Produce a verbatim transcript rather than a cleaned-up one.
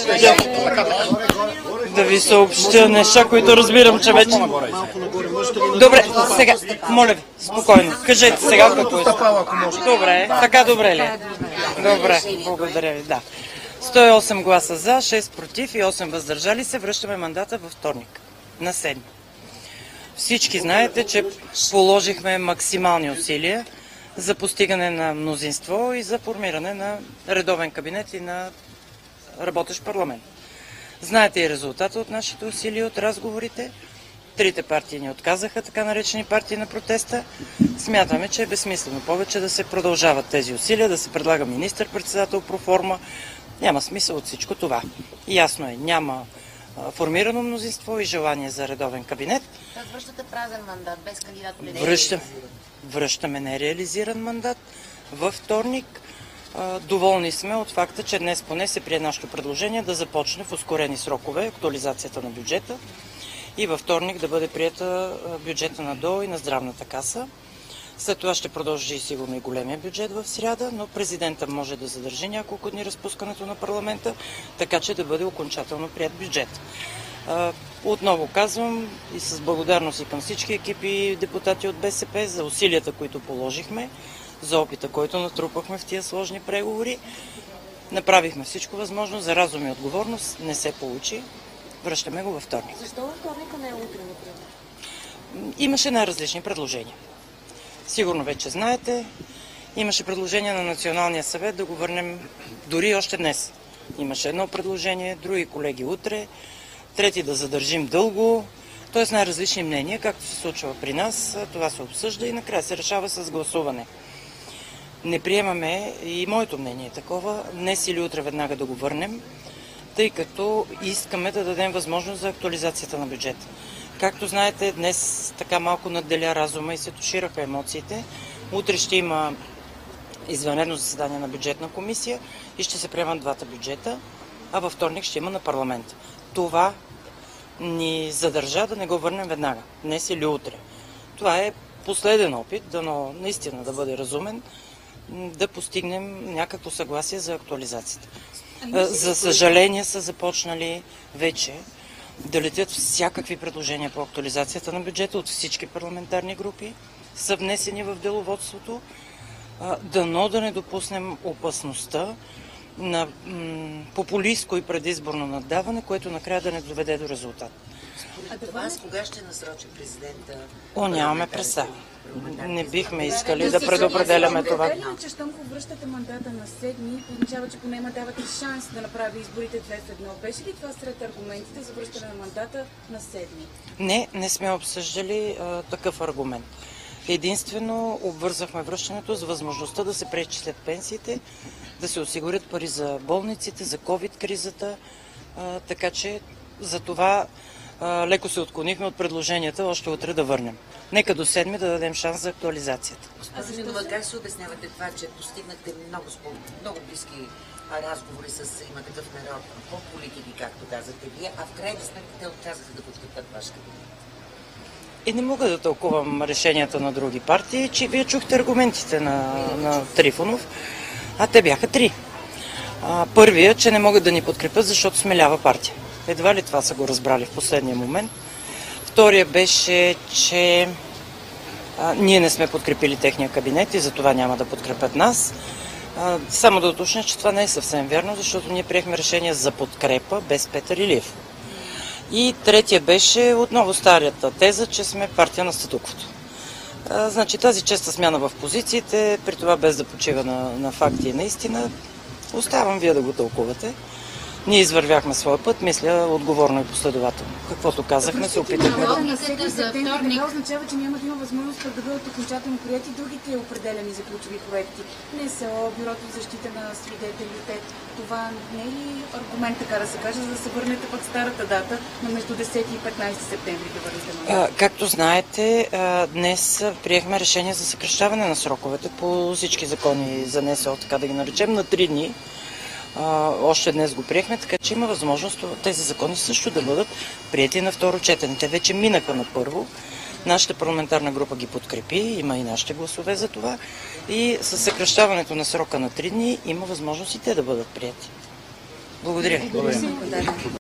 Да ви съобщя неща, които разбирам, че вече... Добре, сега, моля ви, спокойно. Кажете сега какво е. Добре, така добре ли е? Добре, благодаря ви, да. сто и осем гласа за, шест против и осем въздържали се. Връщаме мандата във вторник, на седми. Всички знаете, че положихме максимални усилия за постигане на мнозинство и за формиране на редовен кабинет и на работещ парламент. Знаете и резултата от нашите усилия, от разговорите. Трите партии ни отказаха, така наречени партии на протеста. Смятаме, че е безсмислено повече да се продължават тези усилия, да се предлага министър-председател проформа. Няма смисъл от всичко това. Ясно е, няма формирано мнозинство и желание за редовен кабинет. Тоест връщате празен мандат, без кандидат. Връщаме, връщаме нереализиран мандат във вторник. Доволни сме от факта, че днес поне се прие нашето предложение да започне в ускорени срокове актуализацията на бюджета и във вторник да бъде приета бюджета на ДОО и на Здравната каса. След това ще продължи сигурно и големия бюджет в сряда, но президента може да задържи няколко дни разпускането на парламента, така че да бъде окончателно прият бюджет. Отново казвам и с благодарност и към всички екипи депутати от БСП за усилията, които положихме, за опита, който натрупахме в тия сложни преговори. Направихме всичко възможно, за разум и отговорност не се получи. Връщаме го във вторник. Защо във вторника не е утре, например? Имаше най-различни предложения. Сигурно вече знаете, имаше предложение на Националния съвет да го върнем дори още днес. Имаше едно предложение, други колеги утре, трети да задържим дълго, т.е. най-различни мнения, както се случва при нас, това се обсъжда и накрая се решава с гласуване. Не приемаме, и моето мнение е такова, днес или утре веднага да го върнем, тъй като искаме да дадем възможност за актуализацията на бюджета. Както знаете, днес така малко надделя разума и се тушираха емоциите. Утре ще има извънредно заседание на бюджетна комисия и ще се приемат двата бюджета, а във вторник ще има на парламент. Това ни задържа да не го върнем веднага, днес или утре. Това е последен опит, дано наистина да бъде разумен, да постигнем някакво съгласие за актуализацията. За съжаление са започнали вече да летят всякакви предложения по актуализацията на бюджета от всички парламентарни групи, са внесени в деловодството, дано да не допуснем опасността на популистко и предизборно наддаване, което накрая да не доведе до резултат. А до вас кога ще насрочи президента? О, нямаме представа. Не бихме искали да предопределяме това. Дали че щом връщате мандата на седми, означава, че поне давате шанс да направи изборите две в едно. Беше ли това сред аргументите за връщане на мандата на седми? Не, не сме обсъждали а, такъв аргумент. Единствено обвързахме връщането с възможността да се преизчислят пенсиите, да се осигурят пари за болниците, за ковид-кризата, а, така че за това а, леко се отклонихме от предложенията още утре да върнем. Нека до седми да дадем шанс за актуализацията. Господин Нинова, как се обяснявате това, че постигнахте много, много близки разговори с Има такъв народ по политики, както казахте вие, а в крайна сметка те отказаха да подкрепят вашата кабинет? И не мога да тълкувам решенията на други партии, че вие чухте аргументите на, на Трифонов, а те бяха три. А, първият, че не могат да ни подкрепят, защото сме лява партия. Едва ли това са го разбрали в последния момент. Втория беше, че а, ние не сме подкрепили техния кабинет и затова няма да подкрепят нас. А, само да уточня, че това не е съвсем вярно, защото ние приехме решение за подкрепа без Петър Илиев. И третия беше отново старията теза, че сме партия на статуквото. А, значи тази честа смяна в позициите, при това без да почива на, на факти и наистина, оставам вие да го тълкувате. Ние извървяхме своя път, мисля, отговорно и последователно. Каквото казахме, се опитахме. Това означава, че няма да има възможност да бъдат окончателно прияти другите определени за ключови проекти. НСО, Бюрото за защита на свидетелите. Това не е ли аргумент, така да се каже, за да се върнете пък старата дата, но между десети и петнайсети септември да върнете на? Както знаете, днес приехме решение за съкращаване на сроковете по всички закони за НСО, така да ги наречем, на три дни. Uh, още днес го приехме, така че има възможност тези закони също да бъдат приети на второ четене. Те вече минаха на първо. Нашата парламентарна група ги подкрепи, има и нашите гласове за това. И със съкращаването на срока на три дни има възможност и те да бъдат приети. Благодаря ви. Благодаря.